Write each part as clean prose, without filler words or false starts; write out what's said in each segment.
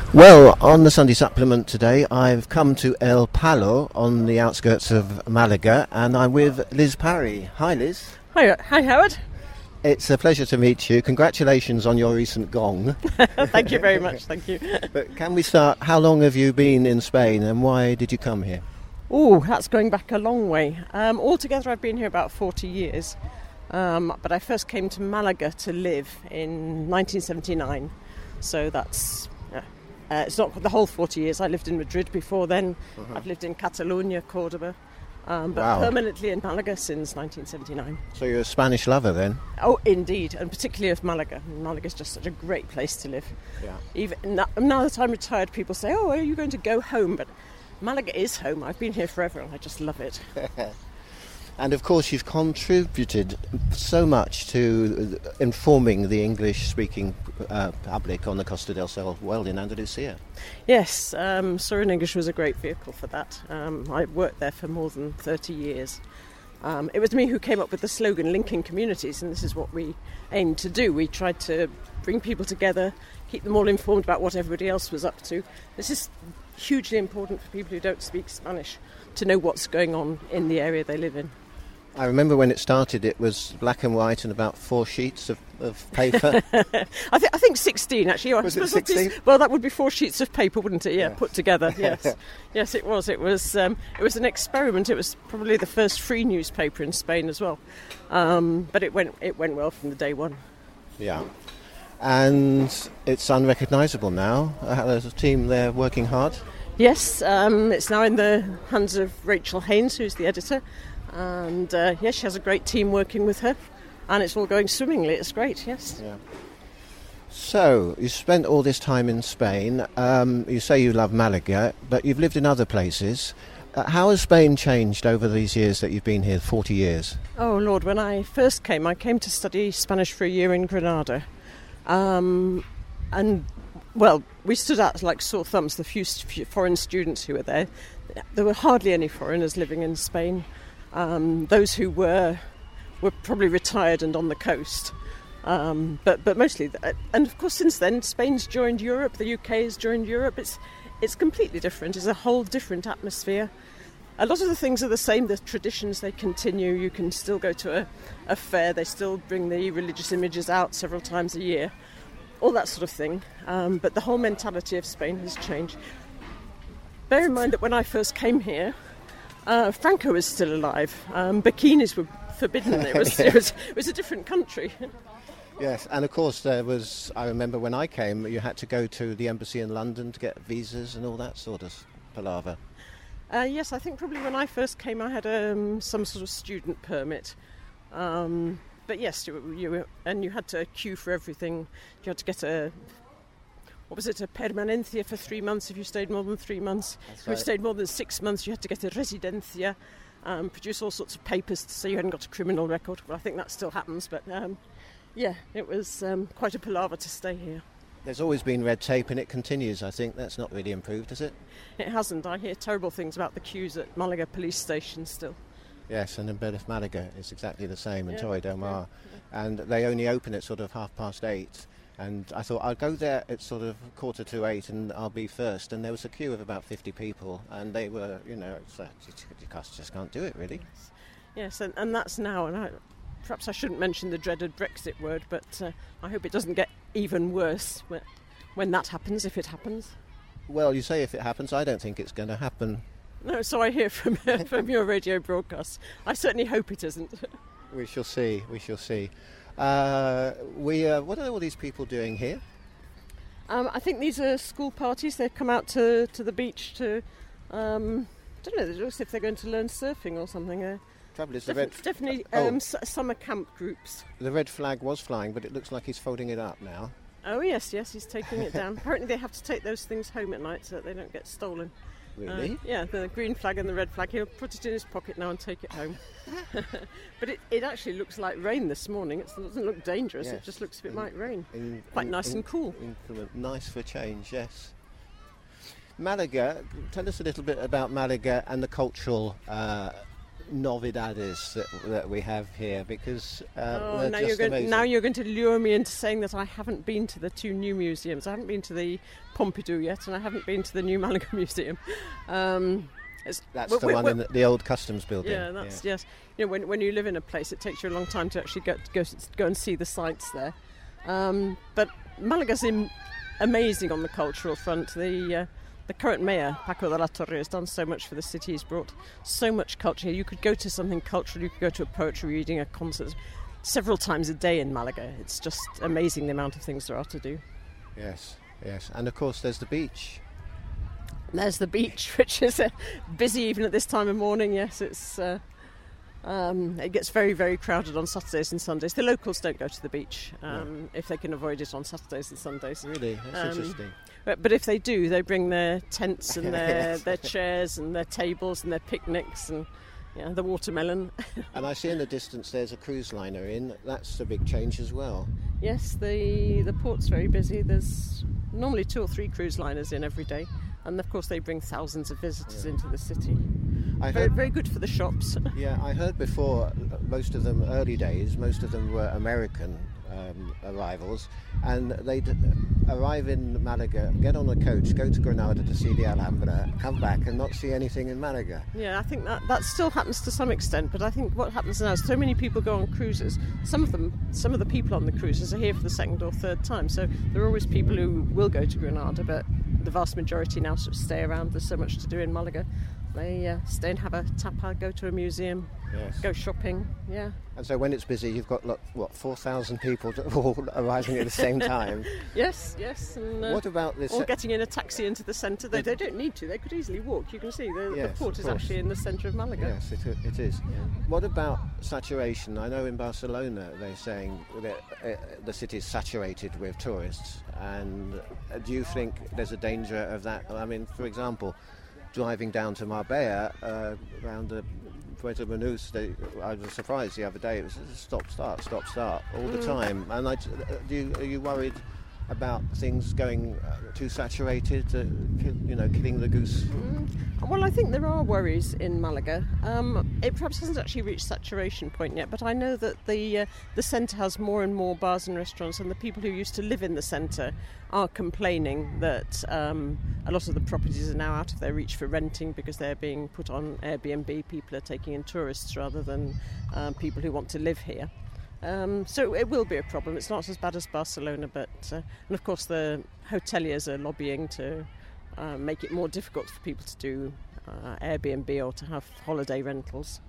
Well, on the Sunday Supplement today, I've come to El Palo on the outskirts of Malaga, and I'm with Liz Parry. Hi, Liz. Hi, Howard. It's a pleasure to meet you. Congratulations on your recent gong. Thank you very much, thank you. But can we start, how long have you been in Spain and why did you come here? Oh, that's going back a long way. Altogether I've been here about 40 years, but I first came to Malaga to live in 1979, so that's... it's not the whole 40 years. I lived in Madrid before then. I've lived in Catalonia, Cordoba, but permanently in Malaga since 1979. So you're a Spanish lover then? Oh, indeed, and particularly of Malaga. Malaga's just such a great place to live. Yeah. Even now that I'm retired, people say, "Oh, are you going to go home?" But Malaga is home. I've been here forever, and I just love it. And of course you've contributed so much to informing the English-speaking public on the Costa del Sol world in Andalusia. Yes, Soaring English was a great vehicle for that. I worked there for more than 30 years. It was me who came up with the slogan linking communities, and this is what we aimed to do. We tried to bring people together, keep them all informed about what everybody else was up to. This is hugely important for people who don't speak Spanish to know what's going on in the area they live in. I remember when it started, it was black and white and about 4 sheets of paper. I think 16, actually. Was it 16? Well, that would be 4 sheets of paper, wouldn't it? Yeah, put together, yes. Yes, it was. It was an experiment. It was probably the first free newspaper in Spain as well. But it went well from the day one. Yeah. And it's unrecognisable now. There's a team there working hard. Yes, it's now in the hands of Rachel Haynes, who's the editor. And yes, she has a great team working with her, and it's all going swimmingly. It's great, yes. Yeah. So, you spent all this time in Spain. You say you love Malaga, but you've lived in other places. How has Spain changed over these years that you've been here, 40 years? Oh, Lord, when I first came, I came to study Spanish for a year in Granada. And, well, we stood out like sore thumbs, the few foreign students who were there. There were hardly any foreigners living in Spain. Those who were probably retired and on the coast, but mostly. And of course, since then, Spain's joined Europe. The UK has joined Europe. It's completely different. It's a whole different atmosphere. A lot of the things are the same. The traditions, they continue. You can still go to a fair. They still bring the religious images out several times a year. All that sort of thing. But the whole mentality of Spain has changed. Bear in mind that when I first came here, Franco was still alive. Bikinis were forbidden. It was a different country. Yes, and of course I remember when I came, you had to go to the embassy in London to get visas and all that sort of palaver. Yes, I think probably when I first came I had some sort of student permit. But yes, you had to queue for everything. You had to get a permanencia for 3 months if you stayed more than 3 months. If you stayed more than 6 months, you had to get a residencia, produce all sorts of papers to say you hadn't got a criminal record. Well, I think that still happens, but yeah, it was quite a palaver to stay here. There's always been red tape and it continues, I think. That's not really improved, has it? It hasn't. I hear terrible things about the queues at Malaga police station still. Yes, and in Bedef Malaga it's exactly the same, in Torre del Mar. Yeah. And they only open at sort of 8:30. And I thought I'll go there at sort of 7:45 and I'll be first. And there was a queue of about 50 people, and they were, you just can't do it really. Yes, and that's now. And perhaps I shouldn't mention the dreaded Brexit word, but I hope it doesn't get even worse when that happens, if it happens. Well, you say if it happens. I don't think it's going to happen. No, so I hear from your radio broadcasts. I certainly hope it isn't. We shall see. What are all these people doing here? I think these are school parties. They've come out to the beach to, I don't know, it looks as if they're going to learn surfing or something. Trouble is definitely summer camp groups. The red flag was flying, but it looks like he's folding it up now. Oh, yes, he's taking it down. Apparently they have to take those things home at night so that they don't get stolen. Really? Yeah, the green flag and the red flag. He'll put it in his pocket now and take it home. But it actually looks like rain this morning. It doesn't look dangerous. Yes. It just looks as if it might rain. Quite nice and cool. Nice for a change, yes. Malaga, tell us a little bit about Malaga and the cultural novedades that we have here, because now they're just amazing. Now you're going to lure me into saying that I haven't been to the two new museums. I haven't been to the Pompidou yet, and I haven't been to the new Malaga Museum. That's the one in the old customs building. Yeah, yes. When you live in a place, it takes you a long time to actually go and see the sites there. But Malaga's amazing on the cultural front. The current mayor, Paco de la Torre, has done so much for the city. He's brought so much culture here. You could go to something cultural, you could go to a poetry reading, a concert, several times a day in Malaga. It's just amazing the amount of things there are to do. Yes. And of course there's the beach. There's the beach, which is busy even at this time of morning. Yes, it gets very, very crowded on Saturdays and Sundays. The locals don't go to the beach if they can avoid it on Saturdays and Sundays. Really? That's interesting. But if they do, they bring their tents and their chairs and their tables and their picnics and the watermelon. And I see in the distance there's a cruise liner in. That's a big change as well. Yes, the port's very busy. There's normally 2 or 3 cruise liners in every day. And of course they bring thousands of visitors into the city. Very good for the shops. Yeah, I heard before, most of them were American arrivals, and they'd arrive in Malaga, get on a coach, go to Granada to see the Alhambra, come back and not see anything in Malaga. Yeah, I think that still happens to some extent, but I think what happens now is so many people go on cruises. Some of the people on the cruises are here for the second or third time, so there are always people who will go to Granada, but the vast majority now sort of stay around. There's so much to do in Malaga. They stay and have a tapa, go to a museum, go shopping, And so when it's busy, you've got, 4,000 people all arriving at the same time? Yes. And, what about this? All getting in a taxi into the centre. They don't need to, they could easily walk. You can see the port is actually in the centre of Malaga. Yes, it is. Yeah. What about saturation? I know in Barcelona they're saying that the city is saturated with tourists, and do you think there's a danger of that? I mean, for example, driving down to Marbella around the Puerto Banús, I was surprised the other day. It was stop start all the time. And are you worried about things going too saturated, killing the goose? Well, I think there are worries in Malaga. It perhaps hasn't actually reached saturation point yet, but I know that the centre has more and more bars and restaurants, and the people who used to live in the centre are complaining that a lot of the properties are now out of their reach for renting because they're being put on Airbnb. People are taking in tourists rather than people who want to live here. So it will be a problem. It's not as bad as Barcelona, but and of course the hoteliers are lobbying to make it more difficult for people to do Airbnb or to have holiday rentals.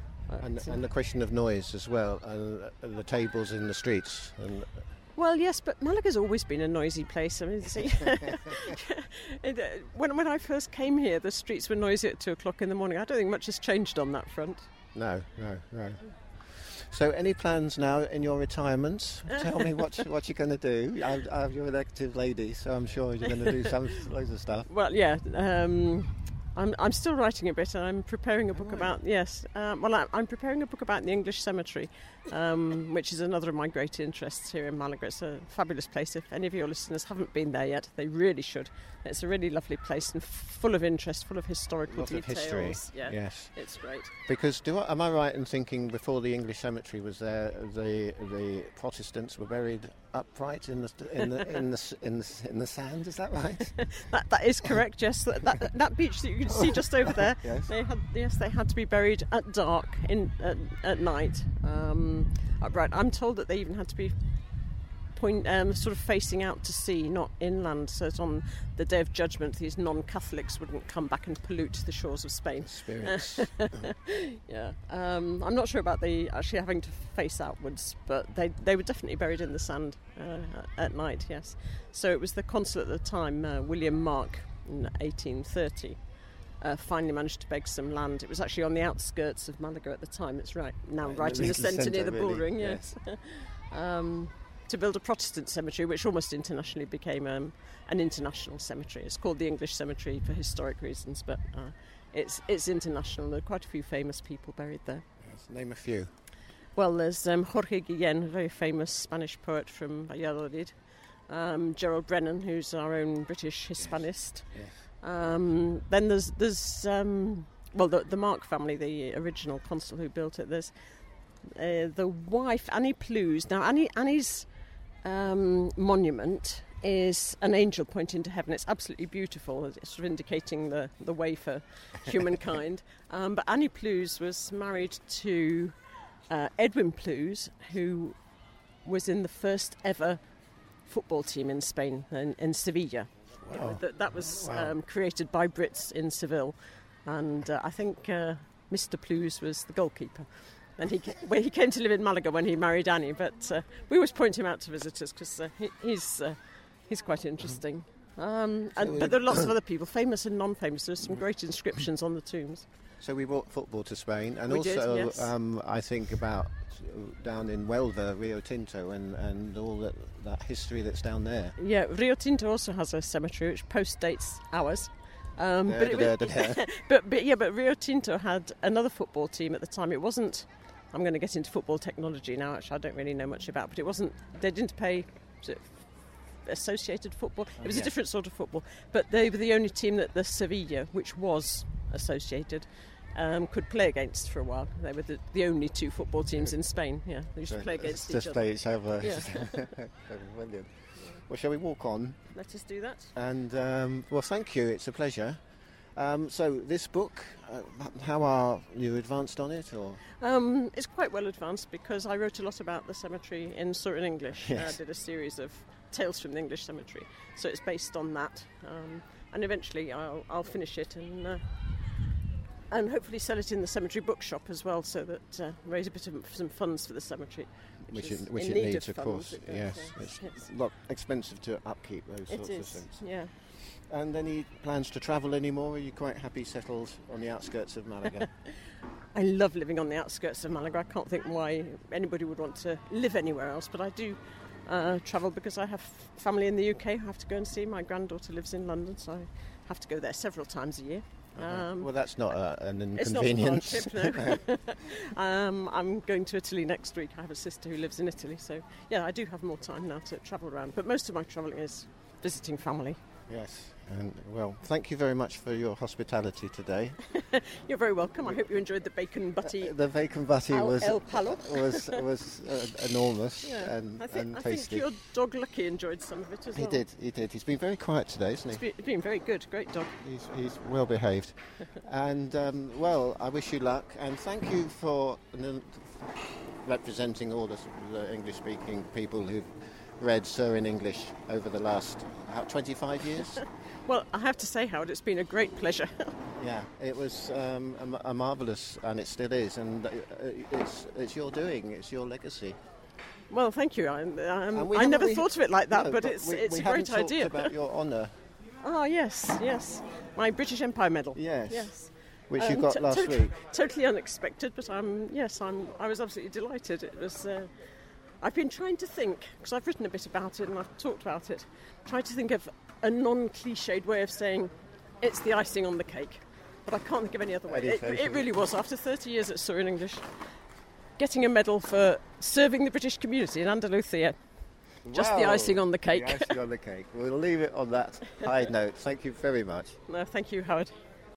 And the question of noise as well, and the tables in the streets. Well, yes, but Malaga's always been a noisy place. I mean, see, when I first came here, the streets were noisy at 2 o'clock in the morning. I don't think much has changed on that front. No. So any plans now in your retirement? Tell me what you're going to do. You're an active lady, so I'm sure you're going to do loads of stuff. Well, yeah. I'm still writing a bit, and I'm preparing a book about I'm preparing a book about the English cemetery, which is another of my great interests here in Malaga. It's a fabulous place. If any of your listeners haven't been there yet, they really should. It's a really lovely place and full of interest, full of historical details. Of history. Yeah, yes, it's great. Because am I right in thinking before the English cemetery was there, the Protestants were buried upright in the sand? Is that right? that is correct. Yes, that beach that you can see just over there. Yes. They had to be buried at dark at night. Upright. I'm told that they even had to be sort of facing out to sea, not inland, so that on the Day of Judgment these non-Catholics wouldn't come back and pollute the shores of Spain. Spirits. Yeah. I'm not sure about the actually having to face outwards, but they were definitely buried in the sand at night, yes. So it was the consul at the time, William Mark, in 1830, finally managed to beg some land. It was actually on the outskirts of Malaga at the time, it's right in the centre near the bullring, yes. To build a Protestant cemetery, which almost internationally became an international cemetery. It's called the English Cemetery for historic reasons, but it's international. There are quite a few famous people buried there. Yes, name a few. Well, there's Jorge Guillén, a very famous Spanish poet from Valladolid. Gerald Brennan, who's our own British Hispanist. Yes. Then there's well, the Mark family, the original consul who built it. There's the wife, Annie Plews. Now, Annie's monument is an angel pointing to heaven. It's absolutely beautiful. It's sort of indicating the way for humankind. But Annie Plews was married to Edwin Plews, who was in the first ever football team in Spain, in Sevilla. Wow. That was created by Brits in Seville. And I think Mr. Plews was the goalkeeper. And he came to live in Malaga when he married Annie. But we always point him out to visitors because he's quite interesting. But there are lots of other people, famous and non-famous. There's some great inscriptions on the tombs. So we brought football to Spain, and We also did, yes. I think about down in Huelva, Rio Tinto, and all that history that's down there. Yeah, Rio Tinto also has a cemetery which postdates ours. But Rio Tinto had another football team at the time. It wasn't. I'm going to get into football technology now. Actually, I don't really know much about, but it wasn't. They didn't pay. Was it associated football? It was a different sort of football. But they were the only team that the Sevilla, which was associated, could play against for a while. They were the only two football teams in Spain. Yeah, they used to play against each other. Just play each other. Yeah. Brilliant. Well, shall we walk on? Let us do that. And well, thank you. It's a pleasure. So this book, how are you advanced on it, or? It's quite well advanced because I wrote a lot about the cemetery in Surrey English. Yes. I did a series of tales from the English cemetery, so it's based on that. And eventually, I'll finish it and hopefully sell it in the cemetery bookshop as well, so that raise a bit of some funds for the cemetery, Which is it in need needs, of funds, course. Yes, yes. it's a lot expensive to upkeep those sorts of things. Yeah. And any plans to travel anymore? Are you quite happy settled on the outskirts of Malaga? I love living on the outskirts of Malaga. I can't think why anybody would want to live anywhere else, but I do travel because I have family in the UK. I have to go and see. My granddaughter lives in London, so I have to go there several times a year. Well, that's not an It's not a inconvenience. hardship, no. I'm going to Italy next week. I have a sister who lives in Italy, so yeah, I do have more time now to travel around. But most of my travelling is visiting family. Yes, and well, thank you very much for your hospitality today. You're very welcome. I hope you enjoyed the bacon butty. The bacon butty El Palo. was enormous and I think tasty. your dog Lucky enjoyed some of it as well. He did. He's been very quiet today, isn't he? It's been very good. Great dog. He's well behaved. And well, I wish you luck, and thank you for representing all the English-speaking people who've read Surrey in English over the last 25 years. Well, I have to say, Howard, it's been a great pleasure. Yeah, it was a marvellous, and it still is, and it's your doing, it's your legacy. Well, thank you. I never thought of it like that, but it's a great idea. Talked about your honour. Oh, yes. My British Empire Medal. Yes. Which you got last week. Totally unexpected, but I was absolutely delighted. It was. I've been trying to think, because I've written a bit about it and I've talked about it, trying to think of a non-cliched way of saying it's the icing on the cake. But I can't think of any other way. It really was. After 30 years at Surrey English, getting a medal for serving the British community in Andalusia. Just the icing on the cake. The icing on the cake. We'll leave it on that high note. Thank you very much. No, thank you, Howard.